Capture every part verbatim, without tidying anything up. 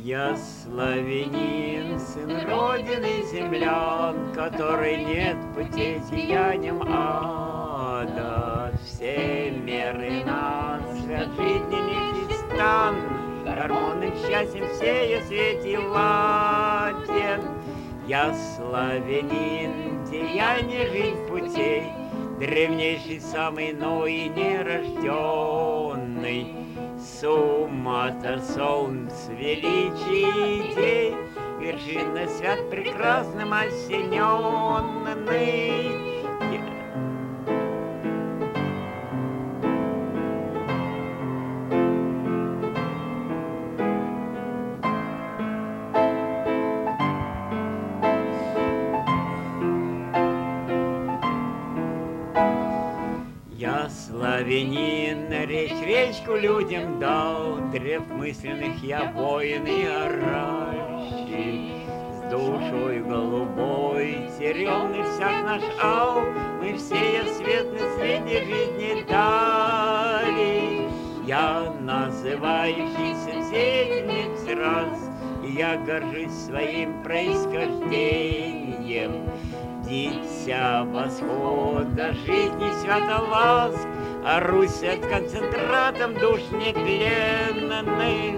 Я славянин, сын Родины землян, который нет путей сиянием ада. Все меры нас от жизни непрестанно, гормонным счастьем сея свете ладен. Я славянин, деяние жизнь путей, древнейший самый, но и нерожденный. Сумматор солнц величий идей, вершина свят прекрасным осененный. Я славянин, речь речку людям дал, древ мысленных я воин и оращий. С душой голубой, зеленый всяк наш ал, мы все я свет на свете жизни дали. Я называющийся сетниц раз, и я горжусь своим происхождением. Дитя восхода жизни свято ласк, а Русь от концентратом душ нетленных.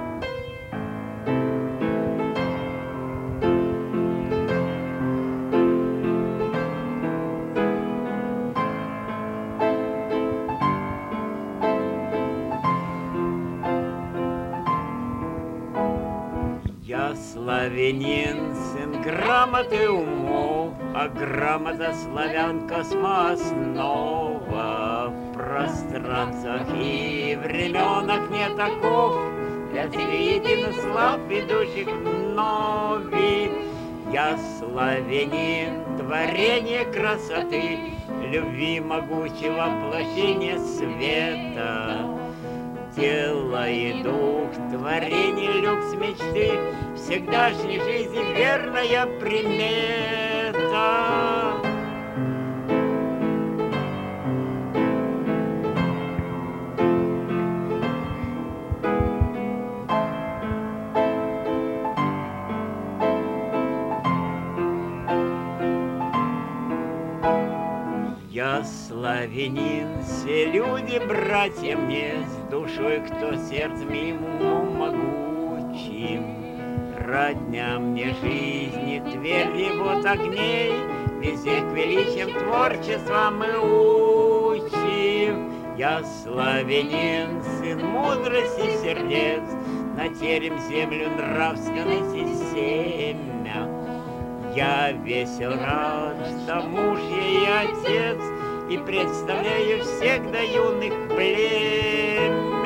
Я славянин, сын грамоты умов, а грамота славян космооснова. В пространствах и временах нет оков для единых слав, ведущих вновь. Я славянин, творение красоты, любви могучего воплощения света. Тело и дух, творение, люкс мечты, всегдашней жизни верная примета. Я славянин, все люди, братья мне, с душой, кто сердцем ему могучим. Родня мне жизни, тверди вот огней, везде к величием творчества мы учим. Я славянин, сын мудрости сердец, на терем землю нравственности семя. Я весел рад, что муж ей отец, и представляю всех до юных племя.